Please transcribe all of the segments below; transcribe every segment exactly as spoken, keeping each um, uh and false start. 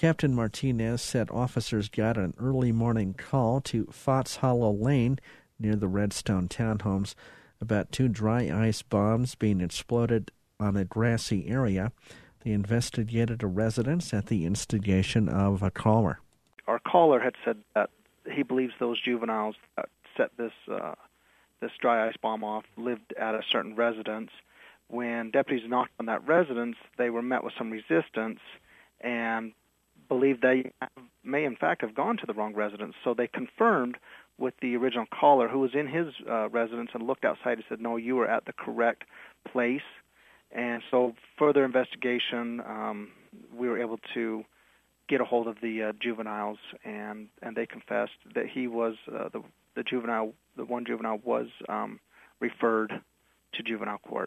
Captain Martinez said officers got an early morning call to Fotts Hollow Lane near the Redstone townhomes about two dry ice bombs being exploded on a grassy area. They investigated a residence at the instigation of a caller. Our caller had said that he believes those juveniles that set this uh, this dry ice bomb off lived at a certain residence. When deputies knocked on that residence, they were met with some resistance and believed they may in fact have gone to the wrong residence. So they confirmed with the original caller, who was in his uh, residence, and looked outside and said, no, you were at the correct place. And so further investigation, um, we were able to get a hold of the uh, juveniles, and, and they confessed that he was, uh, the, the juvenile, the one juvenile was um, referred to juvenile court.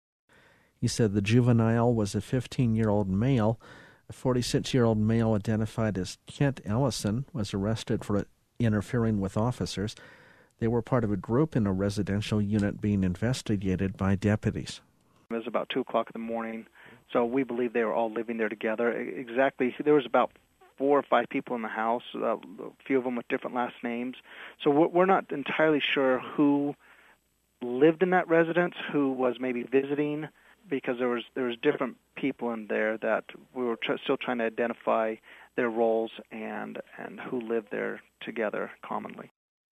He said the juvenile was a fifteen-year-old male. A forty-six-year-old male identified as Kent Ellison was arrested for interfering with officers. They were part of a group in a residential unit being investigated by deputies. It was about two o'clock in the morning, so we believe they were all living there together. Exactly, there was about four or five people in the house, uh, a few of them with different last names. So we're not entirely sure who lived in that residence, who was maybe visiting, because there was there was different people in there that we were tr- still trying to identify their roles and and who lived there together commonly.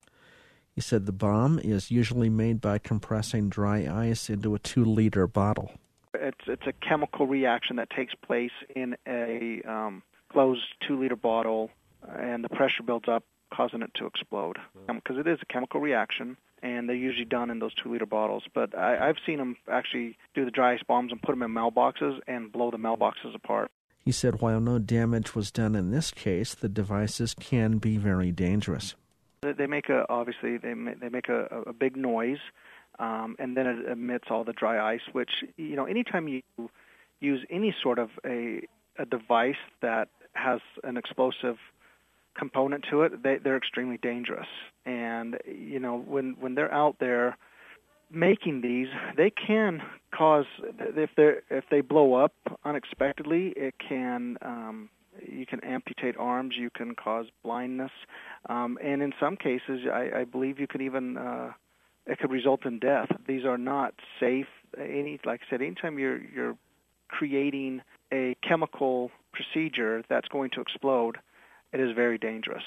He said the bomb is usually made by compressing dry ice into a two-liter bottle. It's it's a chemical reaction that takes place in a um, closed two-liter bottle, and the pressure builds up, causing it to explode. Because um, it is a chemical reaction, and they're usually done in those two-liter bottles. But I, I've seen them actually do the dry ice bombs and put them in mailboxes and blow the mailboxes apart. He said while no damage was done in this case, the devices can be very dangerous. They make a obviously they make, they make a, a big noise, um, and then it emits all the dry ice. Which, you know, anytime you use any sort of a a device that has an explosive component to it, they, they're extremely dangerous. And you know, when when they're out there making these, they can cause, if they if they blow up unexpectedly, it can. Um, You can amputate arms. You can cause blindness, um, and in some cases, I, I believe you could even uh, it could result in death. These are not safe. Any, like I said, anytime you're you're creating a chemical procedure that's going to explode, it is very dangerous.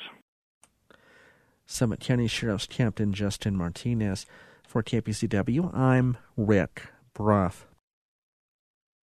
Summit County Sheriff's Captain Justin Martinez. For K P C W, I'm Rick Brough.